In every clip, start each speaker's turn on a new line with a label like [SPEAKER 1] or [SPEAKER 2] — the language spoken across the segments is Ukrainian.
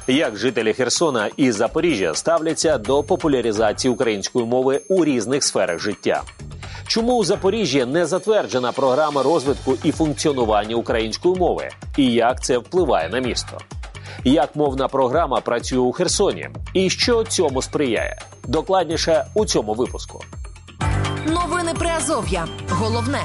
[SPEAKER 1] Як жителі Херсона і Запоріжжя ставляться до популяризації української мови у різних сферах життя? Чому у Запоріжжі не затверджена програма розвитку і функціонування української мови? І як це впливає на місто? Як мовна програма працює у Херсоні? І що цьому сприяє? Докладніше у цьому випуску.
[SPEAKER 2] Новини Приазов'я. Головне.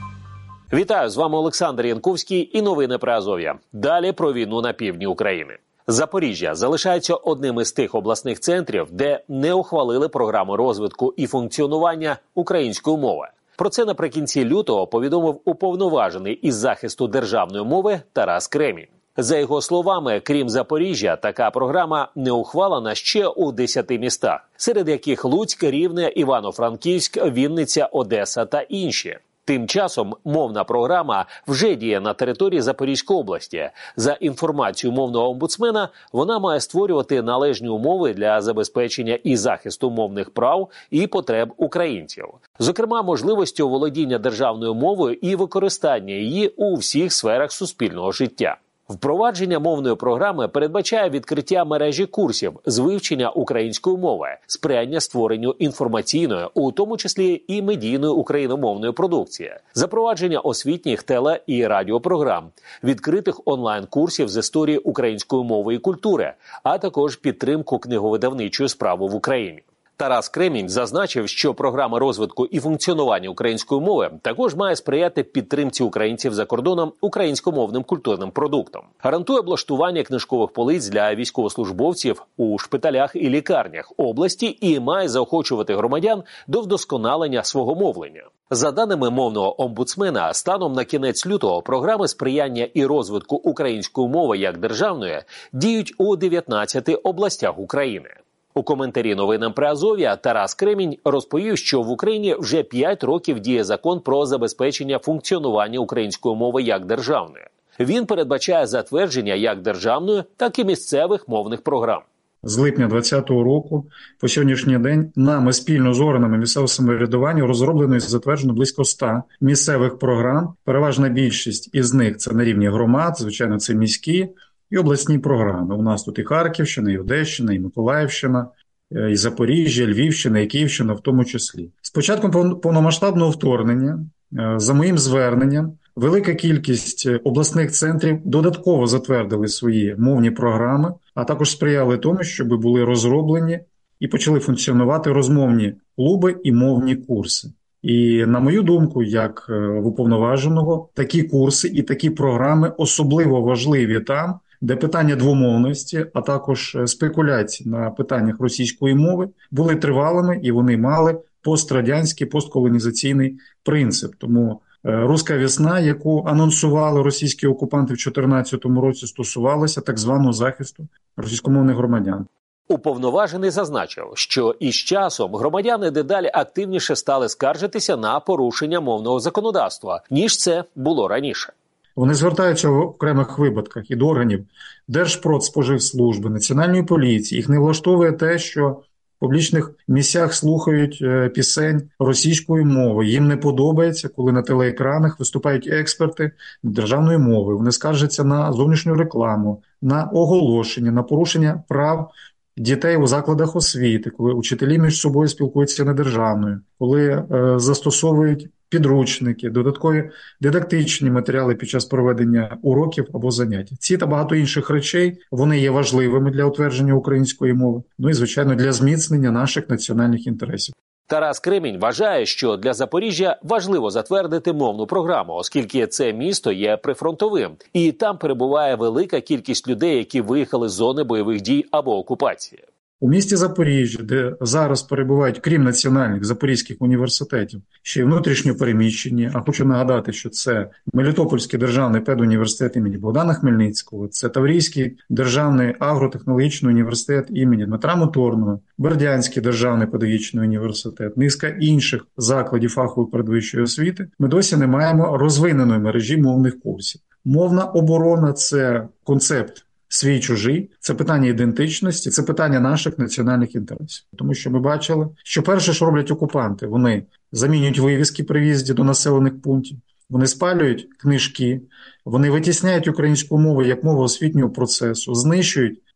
[SPEAKER 1] Вітаю, з вами Олександр Янковський і новини Приазов'я. Далі про війну на півдні України. Запоріжжя залишається одним із тих обласних центрів, де не ухвалили програму розвитку і функціонування української мови. Про це наприкінці лютого повідомив уповноважений із захисту державної мови Тарас Кремінь. За його словами, крім Запоріжжя, така програма не ухвалена ще у 10 містах, серед яких Луцьк, Рівне, Івано-Франківськ, Вінниця, Одеса та інші. Тим часом мовна програма вже діє на території Запорізької області. За інформацією мовного омбудсмена, вона має створювати належні умови для забезпечення і захисту мовних прав і потреб українців. Зокрема, можливості оволодіння державною мовою і використання її у всіх сферах суспільного життя. Впровадження мовної програми передбачає відкриття мережі курсів з вивчення української мови, сприяння створенню інформаційної, у тому числі і медійної україномовної продукції, запровадження освітніх теле- і радіопрограм, відкритих онлайн-курсів з історії української мови і культури, а також підтримку книговидавничої справи в Україні. Тарас Кремінь зазначив, що програма розвитку і функціонування української мови також має сприяти підтримці українців за кордоном українськомовним культурним продуктом. Гарантує облаштування книжкових полиць для військовослужбовців у шпиталях і лікарнях області і має заохочувати громадян до вдосконалення свого мовлення. За даними мовного омбудсмена, станом на кінець лютого програми сприяння і розвитку української мови як державної діють у 19 областях України. У коментарі новинам Приазов'я Тарас Кремінь розповів, що в Україні вже 5 років діє закон про забезпечення функціонування української мови як державної. Він передбачає затвердження як державної, так і місцевих мовних програм.
[SPEAKER 3] З липня 2020 року по сьогоднішній день нами спільно з органами місцевого самоврядування розроблено і затверджено близько 100 місцевих програм. Переважна більшість із них – це на рівні громад, звичайно, це міські і обласні програми. У нас тут і Харківщина, і Одещина, і Миколаївщина, і Запоріжжя, Львівщина, і Київщина в тому числі. З початком повномасштабного вторгнення, за моїм зверненням, велика кількість обласних центрів додатково затвердили свої мовні програми, а також сприяли тому, щоб були розроблені і почали функціонувати розмовні клуби і мовні курси. І, на мою думку, як в уповноваженого, такі курси і такі програми особливо важливі там, де питання двомовності, а також спекуляції на питаннях російської мови були тривалими і вони мали пострадянський, постколонізаційний принцип. Тому «Руська весна», яку анонсували російські окупанти в 2014 році, стосувалася так званого захисту російськомовних громадян.
[SPEAKER 1] Уповноважений зазначив, що із часом громадяни дедалі активніше стали скаржитися на порушення мовного законодавства, ніж це було раніше.
[SPEAKER 3] Вони звертаються в окремих випадках і до органів Держпродспоживслужби, Національної поліції. Їх не влаштовує те, що в публічних місцях слухають пісень російською мовою. Їм не подобається, коли на телеекранах виступають експерти державної мови. Вони скаржаться на зовнішню рекламу, на оголошення, на порушення прав дітей у закладах освіти, коли учителі між собою спілкуються недержавною, коли застосовують підручники, додаткові дидактичні матеріали під час проведення уроків або занять. Ці та багато інших речей, вони є важливими для утвердження української мови, ну і, звичайно, для зміцнення наших національних інтересів.
[SPEAKER 1] Тарас Кремінь вважає, що для Запоріжжя важливо затвердити мовну програму, оскільки це місто є прифронтовим, і там перебуває велика кількість людей, які виїхали з зони бойових дій або окупації.
[SPEAKER 3] У місті Запоріжжя, де зараз перебувають, крім національних запорізьких університетів, ще й внутрішньо переміщені, а хочу нагадати, що це Мелітопольський державний педуніверситет імені Богдана Хмельницького, це Таврійський державний агротехнологічний університет імені Дмитра Моторного, Бердянський державний педагогічний університет, низка інших закладів фахової передвищої освіти, ми досі не маємо розвиненої мережі мовних курсів. Мовна оборона – це концепт свій-чужий, це питання ідентичності, це питання наших національних інтересів. Тому що ми бачили, що перше, що роблять окупанти, вони замінюють вивіски при в'їзді до населених пунктів, вони спалюють книжки, вони витісняють українську мову як мову освітнього процесу, знищують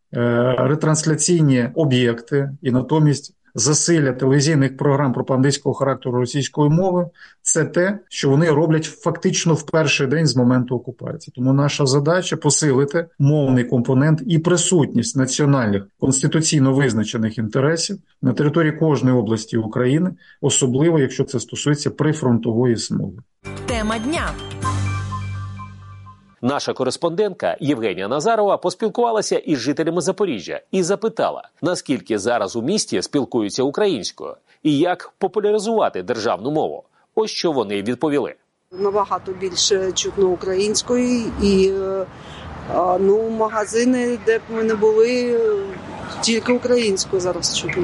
[SPEAKER 3] ретрансляційні об'єкти і натомість засилля телевізійних програм пропагандистського характеру російської мови – це те, що вони роблять фактично в перший день з моменту окупації. Тому наша задача – посилити мовний компонент і присутність національних конституційно визначених інтересів на території кожної області України, особливо, якщо це стосується прифронтової смуги.
[SPEAKER 2] Тема дня.
[SPEAKER 1] Наша кореспондентка Євгенія Назарова поспілкувалася із жителями Запоріжжя і запитала, наскільки зараз у місті спілкуються українською і як популяризувати державну мову. Ось що вони відповіли.
[SPEAKER 4] Набагато більше чутно української і магазини, де б ми не були, тільки українською зараз чутно.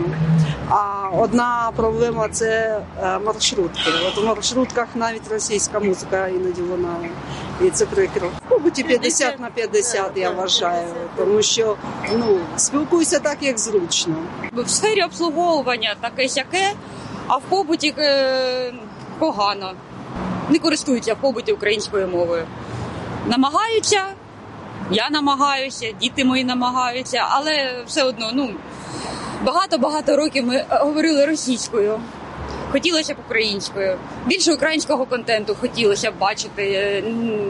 [SPEAKER 4] А одна проблема – це маршрутки. От у маршрутках навіть російська музика іноді вона, і це прикро. В побуті 50/50, я вважаю, тому що спілкуйся так, як зручно.
[SPEAKER 5] В сфері обслуговування таке-сяке, а в побуті погано. Не користуються в побуті українською мовою. Намагаються, я намагаюся, діти мої намагаються, але все одно, багато років ми говорили російською. Хотілося б українською. Більше українського контенту хотілося б бачити,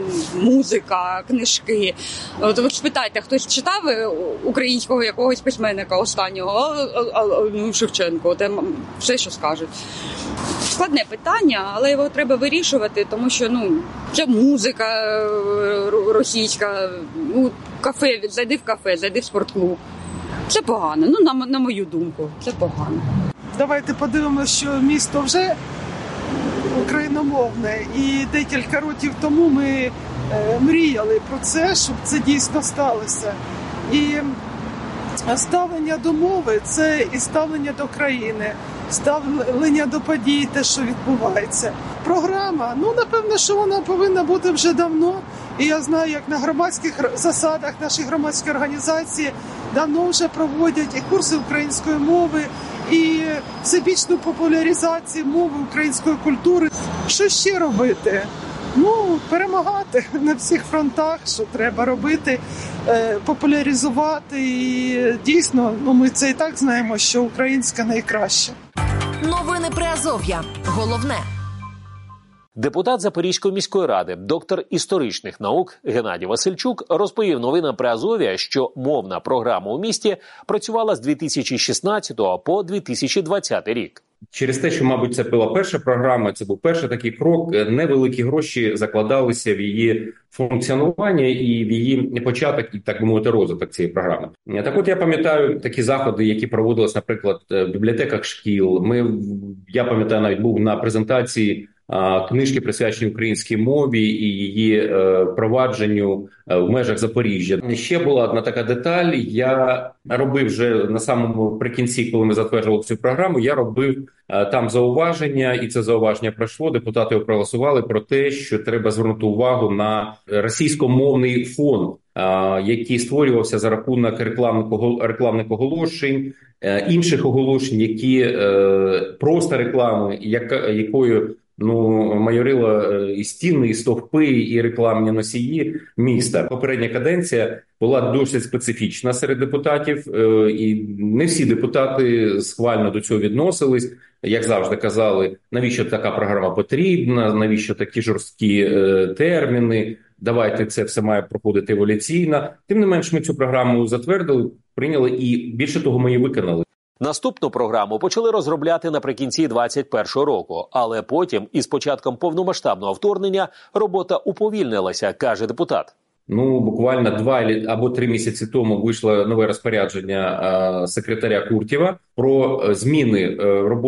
[SPEAKER 5] музика, книжки. От ви ж питаєте, хтось читав українського якогось письменника останнього? Шевченко, де все, що скажуть. Складне питання, але його треба вирішувати, тому що, це музика російська, кафе, зайди в кафе, зайди в спортклуб. Це погано, на мою думку, це погано.
[SPEAKER 6] Давайте подивимося, що місто вже україномовне. І декілька років тому ми мріяли про це, щоб це дійсно сталося. І ставлення до мови – це і ставлення до країни, ставлення до подій, те, що відбувається. Програма, напевно, що вона повинна бути вже давно. І я знаю, як на громадських засадах наші громадські організації давно вже проводять і курси української мови, і всебічну популяризацію мови, української культури. Що ще робити? Перемагати на всіх фронтах, що треба робити, популяризувати. І дійсно, ми це і так знаємо, що українська найкраща.
[SPEAKER 2] Новини Приазов'я. Головне.
[SPEAKER 1] Депутат Запорізької міської ради, доктор історичних наук Геннадій Васильчук розповів новинам Приазов'я, що мовна програма у місті працювала з 2016 по 2020 рік.
[SPEAKER 7] Через те, що, мабуть, це була перша програма, це був перший такий крок, невеликі гроші закладалися в її функціонування і в її початок, і, так би мовити, розвиток цієї програми. Так от я пам'ятаю такі заходи, які проводились, наприклад, в бібліотеках шкіл. Я пам'ятаю, навіть був на презентації книжки, присвячені українській мові і її провадженню в межах Запоріжжя. Ще була одна така деталь. Я робив вже на самому прикінці, коли ми затверджували цю програму, я робив там зауваження, і це зауваження пройшло. Депутати проголосували про те, що треба звернути увагу на російськомовний фонд, який створювався за рахунок рекламних оголошень, інших оголошень, які просто реклами, якою майорила і стіни, і стовпи, і рекламні носії міста. Попередня каденція була досить специфічна серед депутатів, і не всі депутати схвально до цього відносились. Як завжди казали, навіщо така програма потрібна, навіщо такі жорсткі терміни, давайте це все має проходити еволюційно. Тим не менш, ми цю програму затвердили, прийняли і, більше того, ми її виконали.
[SPEAKER 1] Наступну програму почали розробляти наприкінці 2021 року, але потім, із початком повномасштабного вторгнення, робота уповільнилася, каже депутат.
[SPEAKER 7] Буквально 2 або 3 місяці тому вийшло нове розпорядження секретаря Куртєва про зміни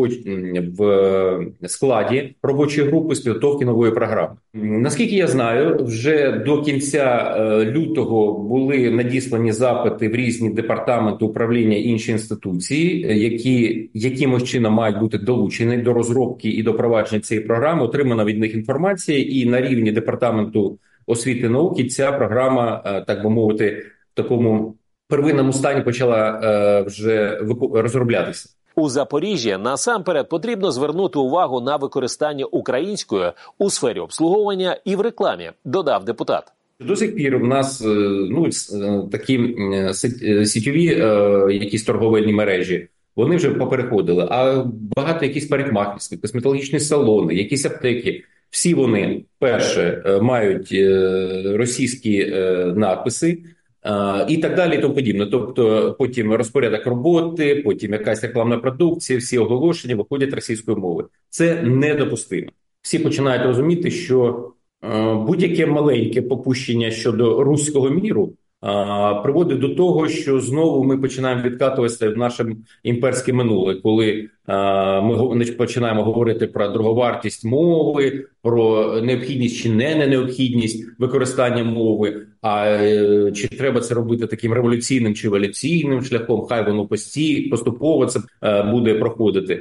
[SPEAKER 7] в складі робочої групи з підготовки нової програми. Наскільки я знаю, вже до кінця лютого були надіслані запити в різні департаменти, управління, інші інституції, які якимось чином мають бути долучені до розробки і до провадження цієї програми. Отримана від них інформація, і на рівні департаменту освіти і науки ця програма, так би мовити, в такому первинному стані почала вже розроблятися.
[SPEAKER 1] У Запоріжжі насамперед потрібно звернути увагу на використання української у сфері обслуговування і в рекламі, додав депутат.
[SPEAKER 7] До сих пір в нас такі сітьові якісь торговельні мережі, вони вже попереходили. А багато якісь парикмахерські, косметологічні салони, якісь аптеки, всі вони, перше, мають російські надписи і так далі і тому подібне. Тобто потім розпорядок роботи, потім якась рекламна продукція, всі оголошення виходять російською мовою. Це недопустимо. Всі починають розуміти, що будь-яке маленьке попущення щодо руського міру приводить до того, що знову ми починаємо відкатуватися в наше імперське минуле, коли ми починаємо говорити про дороговартість мови, про необхідність чи не необхідність використання мови, чи треба це робити таким революційним чи еволюційним шляхом, хай воно поступово це буде проходити.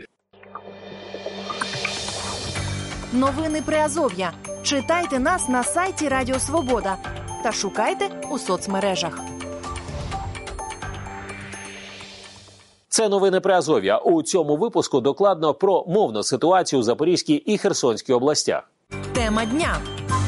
[SPEAKER 2] Новини Приазов'я. Читайте нас на сайті Радіо Свобода та шукайте у соцмережах.
[SPEAKER 1] Це новини Приазов'я. У цьому випуску докладно про мовну ситуацію у Запорізькій і Херсонській областях.
[SPEAKER 2] Тема дня.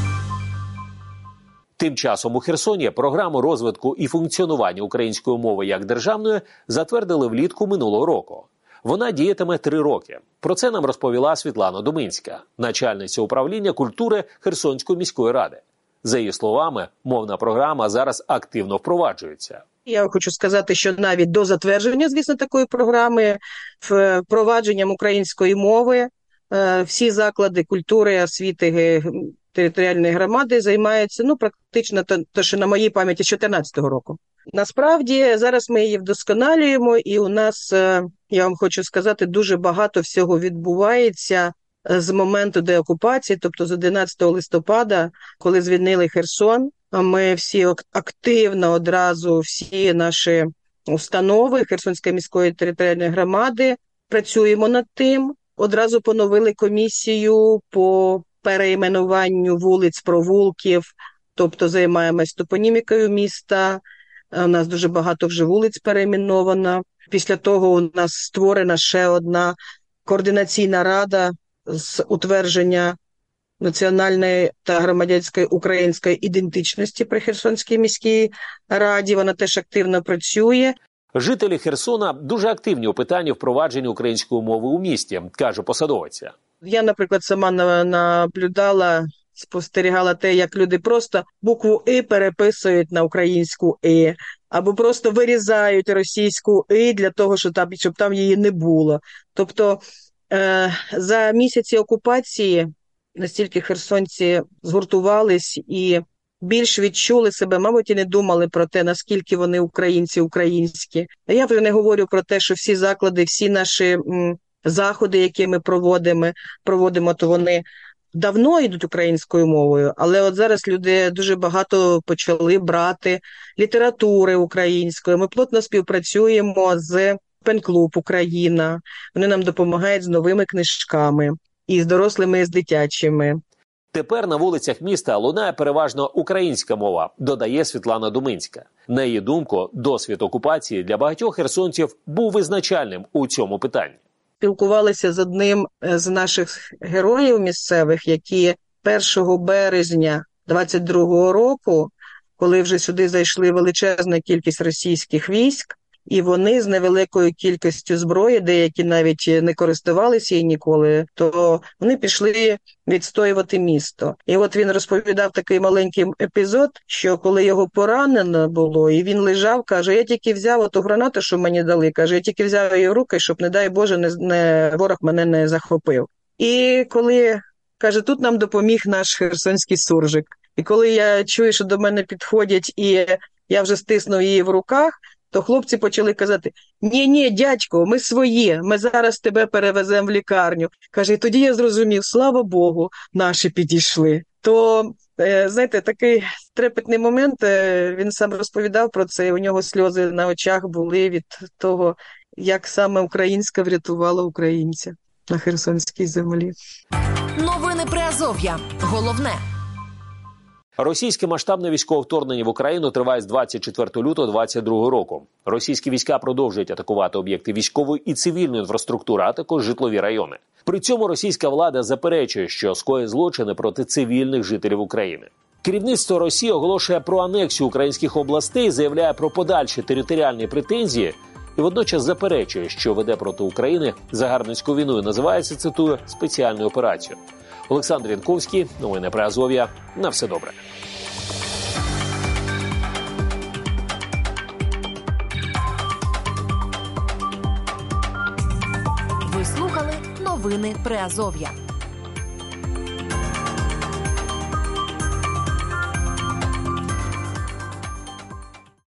[SPEAKER 1] Тим часом у Херсоні програму розвитку і функціонування української мови як державної затвердили влітку минулого року. Вона діятиме 3 роки. Про це нам розповіла Світлана Думинська, начальниця управління культури Херсонської міської ради. За її словами, мовна програма зараз активно впроваджується.
[SPEAKER 8] Я хочу сказати, що навіть до затвердження, звісно, такої програми, впровадженням української мови, всі заклади культури, освіти територіальної громади займаються, практично, то, що на моїй пам'яті, з 2014 року. Насправді, зараз ми її вдосконалюємо, і у нас, я вам хочу сказати, дуже багато всього відбувається з моменту деокупації, тобто з 11 листопада, коли звільнили Херсон. Ми всі активно одразу, всі наші установи Херсонської міської територіальної громади працюємо над тим. Одразу поновили комісію по перейменуванню вулиць, провулків, тобто займаємось топонімікою міста. У нас дуже багато вже вулиць перейменовано. Після того у нас створена ще одна координаційна рада з утвердження національної та громадянської української ідентичності при Херсонській міській раді. Вона теж активно працює.
[SPEAKER 1] Жителі Херсона дуже активні у питанні впровадження української мови у місті, каже посадовиця.
[SPEAKER 8] Я, наприклад, сама наблюдала, спостерігала те, як люди просто букву «и» переписують на українську «и», або просто вирізають російську «и» для того, щоб там її не було. Тобто за місяці окупації настільки херсонці згуртувались і більш відчули себе, мабуть, і не думали про те, наскільки вони українці українські. А я вже не говорю про те, що всі заклади, всі наші заходи, які ми проводимо, то вони давно йдуть українською мовою, але от зараз люди дуже багато почали брати літератури української. Ми плотно співпрацюємо з Пен-клуб Україна. Вони нам допомагають з новими книжками, і з дорослими, і з дитячими.
[SPEAKER 1] Тепер на вулицях міста лунає переважно українська мова, додає Світлана Думинська. На її думку, досвід окупації для багатьох херсонців був визначальним у цьому питанні.
[SPEAKER 8] Спілкувалися з одним з наших героїв місцевих, які 1 березня 22-го року, коли вже сюди зайшли величезна кількість російських військ, і вони з невеликою кількістю зброї, деякі навіть не користувалися її ніколи, то вони пішли відстоювати місто. І от він розповідав такий маленький епізод, що коли його поранено було, і він лежав, каже, я тільки взяв оту гранату, що мені дали, каже, я тільки взяв її в руки, щоб, не дай Боже, ворог мене не захопив. І коли, каже, тут нам допоміг наш херсонський суржик. І коли я чую, що до мене підходять, і я вже стиснув її в руках, то хлопці почали казати, ні, дядько, ми свої, ми зараз тебе перевеземо в лікарню. Каже, і тоді я зрозумів, слава Богу, наші підійшли. То, знаєте, такий трепетний момент, він сам розповідав про це, і у нього сльози на очах були від того, як саме українська врятувала українця на херсонській землі.
[SPEAKER 2] Новини Приазов'я. Головне.
[SPEAKER 1] Російське масштабне військове вторгнення в Україну триває з 24 лютого 2022 року. Російські війська продовжують атакувати об'єкти військової і цивільної інфраструктури, а також житлові райони. При цьому російська влада заперечує, що скоїть злочини проти цивільних жителів України. Керівництво Росії оголошує про анексію українських областей, заявляє про подальші територіальні претензії і водночас заперечує, що веде проти України загарбницьку війну і називається, цитую, спеціальною операцією. Олександр Янковський, новини Приазов'я. На все добре.
[SPEAKER 2] Ви слухали новини Приазов'я.